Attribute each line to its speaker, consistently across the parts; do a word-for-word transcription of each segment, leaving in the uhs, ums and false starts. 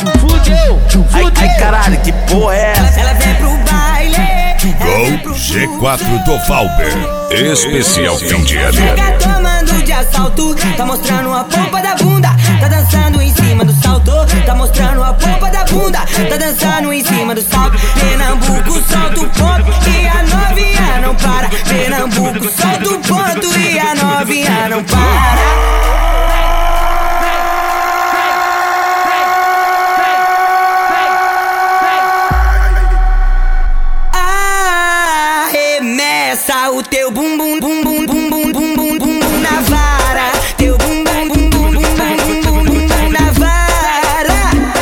Speaker 1: Fudeu, fudeu.
Speaker 2: Ai, ai caralho, que porra é essa?
Speaker 3: Ela vem pro baile.
Speaker 4: Gol G quatro do Valber. Especial fim de ano.
Speaker 3: Chega tomando de assalto, tá mostrando a polpa da bunda. Tá dançando em cima do salto, tá mostrando a polpa da bunda. Tá dançando em cima do salto. Pernambuco solta o ponto e a novinha não para. Pernambuco solta o ponto e a novinha não para. Arremessa o teu bumbum, bumbum, bumbum, bumbum, bumbum na vara. Teu bumbum, bumbum, bumbum, bumbum, bumbum na vara.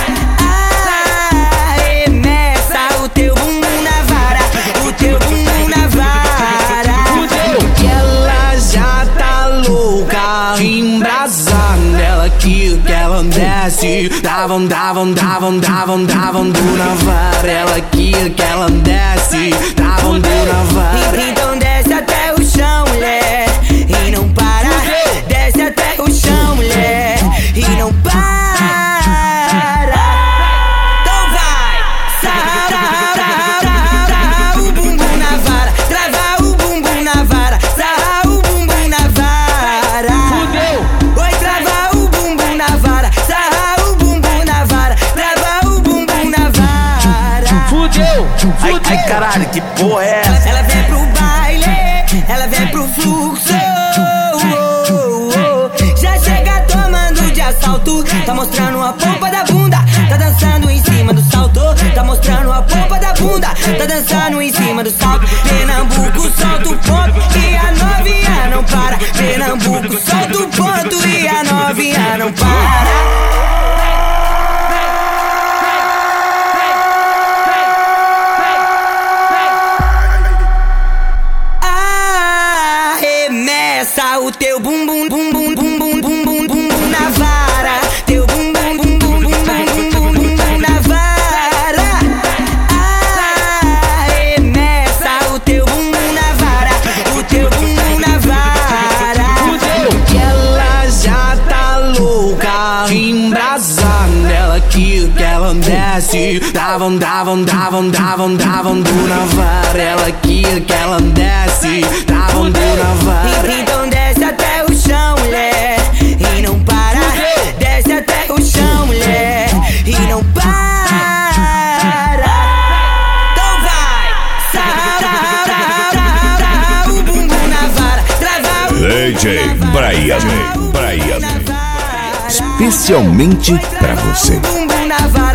Speaker 3: Arremessa o teu bumbum na vara. O teu bumbum na vara.
Speaker 1: Fudeu.
Speaker 5: Ela já tá louca, embrasando. Ela que que ela desce. Davam, davam, davam, davam, davam do na vara. Ela que que ela desce. Davam do na vara.
Speaker 3: Então desce até o chão, mulher, e não para. Desce até o chão, mulher, e não para. Então vai, sararara, o bumbum na vara. Trava o bumbum na vara, sarra o bumbum na vara.
Speaker 1: Fudeu.
Speaker 3: Oi, trava o bumbum na vara, sarra o bumbum na vara. Trava o bumbum na vara.
Speaker 1: Fudeu,
Speaker 2: Ai,
Speaker 1: fudeu.
Speaker 2: ai caralho, que porra é essa?
Speaker 3: Ela vem pro baile, ela vem pro fluxo. Oh, oh, oh. Já chega tomando de assalto, tá mostrando a polpa da bunda. Tá dançando em cima do salto, tá mostrando a polpa da bunda. Tá dançando em cima do salto. Pernambuco solta o ponto e a novinha não para. Pernambuco solta o ponto e a novinha não para. Arremessa o teu bumbum, bumbum, bumbum, bumbum, bumbum na vara. Teu bumbum, bumbum, bumbum, bumbum, bumbum na vara. Arremessa o teu bumbum na vara. O teu bumbum na vara.
Speaker 5: Ela já tá louca, embrasando. Ela que que ela desce. Davam, davam, davam, davam, davam do na vara. Ela que que ela desce. Davam do na vara.
Speaker 3: Então desce até o chão, mulher, e não para. Desce até o chão, mulher, e não para. Então vai, sararara, o bumbum na vara. Trava o
Speaker 4: D J
Speaker 3: bumbum na vara.
Speaker 4: Brian,
Speaker 3: Trava o bumbum
Speaker 4: Brian.
Speaker 3: na vara.
Speaker 4: Especialmente pra você.
Speaker 3: Trava o bumbum na vara.